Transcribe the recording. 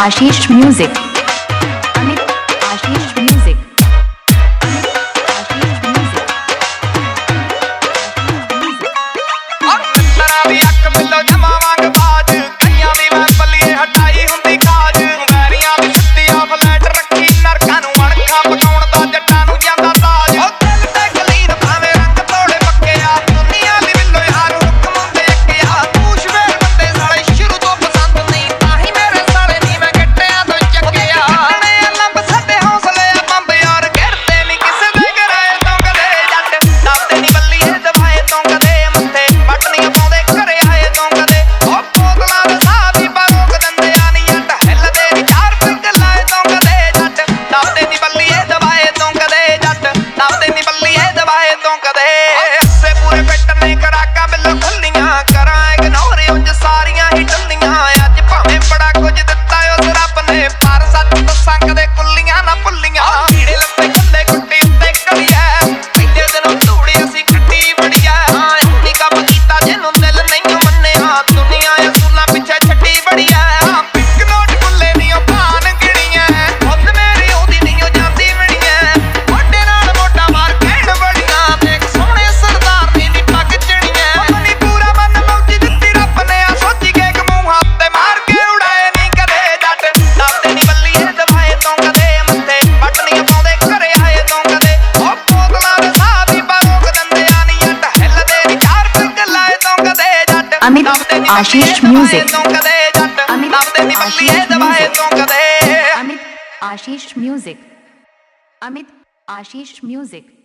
आशीष music, Amit Ashish music, Ashish music. भी अख मिलो जमा वांग बाज कईयां भी मैं पल्लीए हटाई हुंदी काज बैरियां भी छुट्टियां फ्लैट रखी नरकां नूं अणखां पकाउण दा जट्टां नूं ਜਾਂਦਾ ताज ओ दिल ते गलीर भाਵੇਂ रंग तोड़े पक्के आ दुनिया ली विलो यार हुक्म हुंदे अक्के आ तू शवेर बंदे साले शुरू तो पसंद नहीं ताही मेरे साले नहीं मैं गट्टियां तो ਚੱਕੇ आ ने लंब साडे हौसले आ ਬੰਬ यार गिरदे नहीं किसे दे कराए तो कदे जट दबदे नहीं बल्लीए दबाए तो कदे मत्थे बटनियां पाਉਂਦੇ ਘਰੇ ਆਏ ਤੋਂ ਕਦੇ ਉਹ ਬੋਤਲਾਂ ਦੇ ਸਾਹ ਵੀ ਬਾਰੋਕ ਦਿੰਦੇ ਆ ਨੀ ਜੱਟ ਹਿੱਲਦੇ ਨੀ ਚਾਰ ਫਿਰਕ ਲਾਏ ਤੋਂ ਕਦੇ ਜੱਟ ਦਬਦੇ ਨੀ ਬੱਲੀਏ ਦਬਾਏ ਤੋਂ ਕਦੇ ਜੱਟ ਦਬਦੇ ਨੀ ਬੱਲੀਏ ਦਬਾਏ ਤੋਂ ਕਦੇ ਸੇ ਪੂਰੇ ਫਿੱਟ ਨੇ ਕਰਾਕਾਂ ਬਿੱਲ ਖੁੱਲੀਆਂ ਕਰਾਂ ਇਗਨੋਰ ਉਂਝ ਸਾਰੀਆਂ ਹੀ ਟੱਲੀਆਂ ਅੱਜ ਭਾਵੇਂ ਬੜਾ ਕੁਝ ਦਿੱਤਾ ਉਸ ਰੱਬ ਨੇ ਪਰ ਸੱਚ ਦੱਸਾਂ ਕਦੇ ਕੁੱਲੀਆਂ ਨਾ ਭੁੱਲੀਆਂ ਕੀੜੇ ਲੱਤੇ ਖੁੱਲੇ ਕੁੱਟੀ ਉੱਤੇ ਕਲੀਆ ਪਹਿਲੇ ਦਿਨੋਂ ਧੂੜੀ ਅਸੀਂ ਕੱਟੀ ਬੜੀਆ ਹਾਂ ਇੰਨੀ ਕੰਮ ਕੀਤਾ ਜਿਹਨੂੰ ਦਿਲ ਨਹੀਂ ਮੰਨਿਆ ਦੁਨੀਆ ਅਸੂਲਾਂ ਪਿੱਛੇ ਛੱਡੀ ਬੜੀਆ ਪਿੰਕ ਨੋਟ ਕੁੱਲੇ ਨਹੀਂ ਉਹ ਭਾਨ ਗਿਣੀਆਂ ਖੁਦ ਮੇਰੀ ਉਹਦੀ ਨਹੀਂ ਉਹ ਜਾਂਦੀ ਮਿਣੀਆਂ ਮੋਢੇ ਨਾਲ ਮੋਢਾ ਮਾਰ ਕਹਿਣ ਬੜੀਆਂ ਦੇਖ ਸੋਹਣੇ ਸਰਦਾਰ ਦੀ ਨੀ ਪੱਗ ਚਣੀਆਂ ਮਨੀ ਪੂਰਾ ਮਨ ਮੌਜੀ ਦਿੱਤੀ ਰੱਬ ਨੇ ਆ ਸੋਚੀ ਕੇ ਮੂੰਹ ਹੱਥ ਤੇ ਮਾਰ ਕੇ ਉਡਾਏ ਨਹੀਂ ਕਦੇ ਜੱਟ ਦਬਦੇ ਨੀ ਬੱਲੀਏ ਦਬਾਏ ਤੋਂ ਕਦੇ ਮੱਥੇ ਬਟਨੀਆਂ ਪਾਉਂਦੇ ਘਰੇ ਆਏ ਤੋਂ ਕਦੇ ਉਹ ਬੋਤਲਾਂ ਦੇ ਸਾਹ ਵੀ ਬਾਰੋਕ ਦਿੰਦੇ ਆ ਨੀ ਜੱਟ ਹਿੱਲਦੇ ਨੀ ਚਾਰ ਫਿਰਕ ਲਾਏ ਤੋਂ ਕਦੇ ਜੱਟ Amit Ashish music, Amit Ashish music, Amit Ashish music.